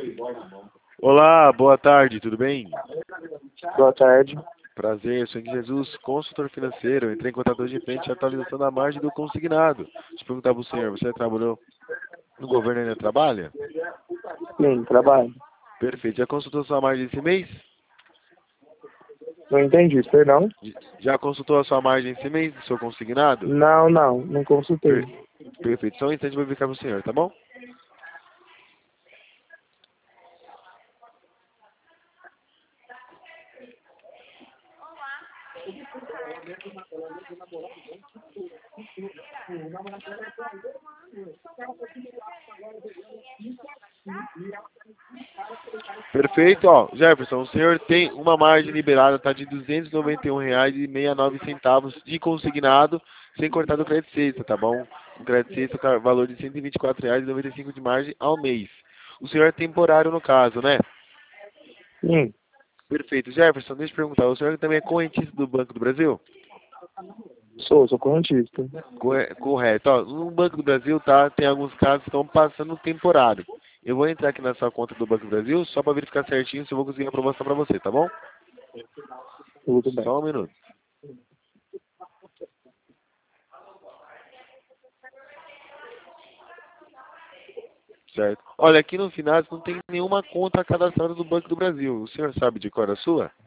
Olá, boa tarde, tudo bem? Boa tarde. Prazer, sou de Jesus, consultor financeiro. Entrei em contato hoje em frente à atualização da margem do consignado. Deixa eu perguntar para o senhor, você trabalhou no governo e ainda trabalha? Sim, trabalho. Perfeito. Já consultou sua margem esse mês? Não entendi, perdão? Já consultou a sua margem esse mês do seu consignado? Não consultei. Perfeito. Só um instante para verificar para o senhor, tá bom? Perfeito, ó. Jefferson, o senhor tem uma margem liberada, tá de R$ 291,69 de consignado, sem cortar do crédito sexta, tá bom? O crédito sexta com valor de R$ 124,95 de margem ao mês. O senhor é temporário no caso, né? Sim, Perfeito. Jefferson, deixa eu perguntar, o senhor também é correntista do Banco do Brasil? sou correntista. Correto. Ó, no Banco do Brasil, tá, tem alguns casos que estão passando temporário. Eu vou entrar aqui na sua conta do Banco do Brasil só para verificar certinho se eu vou conseguir a aprovação para você, tá bom? Tudo bem. Só um minuto. Certo. Olha, aqui no final não tem nenhuma conta cadastrada do Banco do Brasil. O senhor sabe de qual é a sua?